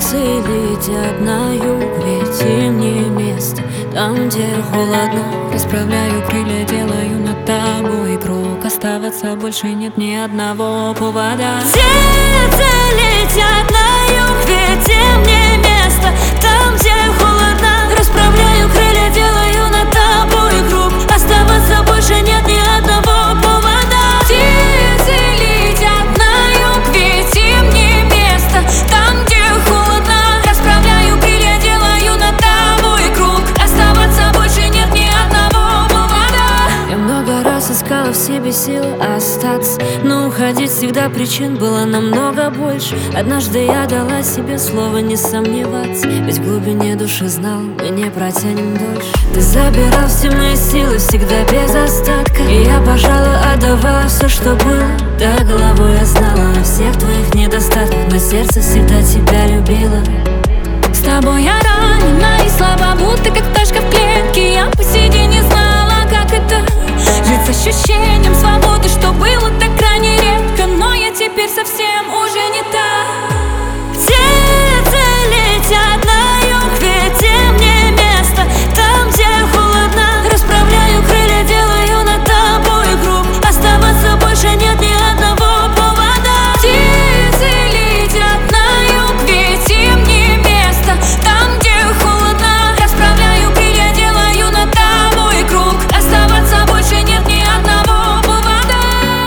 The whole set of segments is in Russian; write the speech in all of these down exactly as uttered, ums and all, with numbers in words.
Птицы летят на юг, ведь им не место там, где холодно. Расправляю крылья, делаю над тобой круг. Оставаться больше нет ни одного повода. Птицы летят на юг, ведь им не место там, где холодно. Расправляю крылья, делаю над тобой круг. Оставаться больше нет ни одного повода. Птицы летят на юг, ведь им не место там, где холодно. Расправляю крылья, делаю над тобой круг. Оставаться больше нет ни одного повода. Я много раз искала в себе силы остаться, но уходить всегда причин было намного больше. Однажды я дала себе слово не сомневаться, ведь в глубине души знал, мы не протянем дольше. Ты забирал все мои силы всегда без остатка, и я, пожалуй, отдавала все, что было. До головы я знала о всех твоих недостатках, но сердце всегда тебя любило. С тобой я ранена и слаба, будто как пташка в клетке. Я по сей день не знала, как это жить с ощущением свободы, что было так крайне редко. Но я теперь совсем уже не та. Птицы летят на юг, ведь им не место там, где холодно. Расправляю крылья, делаю над тобой круг. Оставаться больше нет ни одного повода. Птицы летят на юг, ведь им не место там, где холодно. Расправляю крылья, делаю над тобой круг. Оставаться больше нет ни одного повода.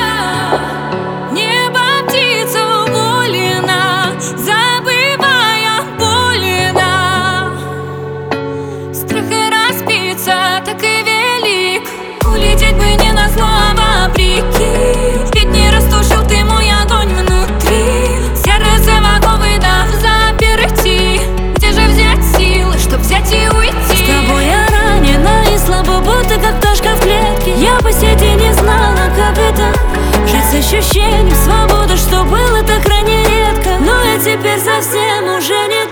Небо птица уволена, забывая больно. Страх и распиться так и велик. Улететь бы не назло, а вопреки. Ведь не растушил ты мой огонь внутри. Сердце оковы дав заперти. Где же взять силы, чтоб взять и уйти? С тобой я ранена и слабо, будто как пташка в клетке. Я по сей день не знала, как это жить с ощущением свободы, что было так крайне редко. Но я теперь совсем уже не